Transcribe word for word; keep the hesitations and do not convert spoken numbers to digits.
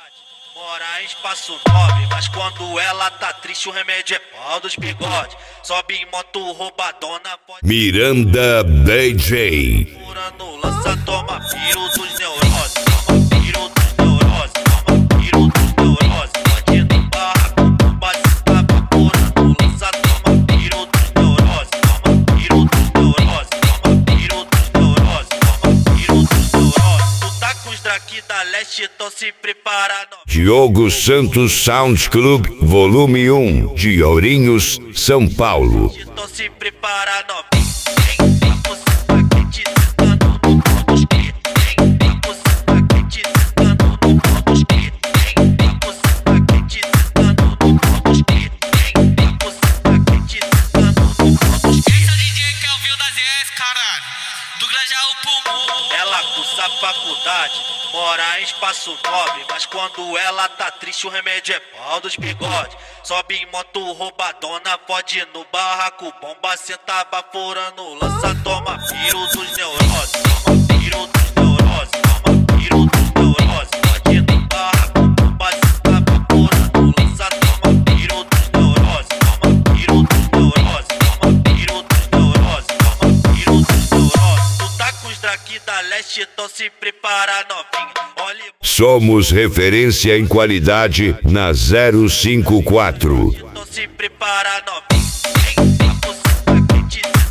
Mora em espaço nobre, mas quando ela tá triste o remédio é pau dos bigode. Sobe em moto roubadona, pode... Miranda D J. Furando lança, toma piro dos neuroses. Toma piro dos neuroses, toma piro dos neuroses. Pode ir no barraco, bate tava furando lança, toma piro dos neuroses. Toma piro dos neuroses, toma piro dos neuroses, toma piro dos neuroses. Tu tá com os draki da leste, então se prepara não. Diogo Santos Sound Club, volume um, de Ourinhos, São Paulo. Então se prepara novinho. Vem, a você quente sentando no pau dos cria. Vem, a você quente sentando no pau dos cria. Vem, a você quente sentando no pau dos cria. Vem, a você quente sentando no pau dos cria. Esse é o D J que é o Vil da Z S, caralho. Do Granjaú pro Morro. Ela cursa faculdade, mora em espaço nobre, mas quando ela tá triste o remédio é pau dos bigode. Sobe em moto roubadona, pode ir no barraco, bomba senta baforando, lança, toma piro dos neuroses. Toma piro dos neuroses, toma piro dos neuroses. Pode ir no barraco, bomba senta baforando, lança, toma piro dos neuroses. Toma piro dos neuroses, toma piro dos neuroses, toma piro dos neuroses. Tu tá com os draki da leste, então se prepara novinha. Olha, Somos referência em qualidade na zero cinco quatro. então se prepara novinha. Vem, a você quente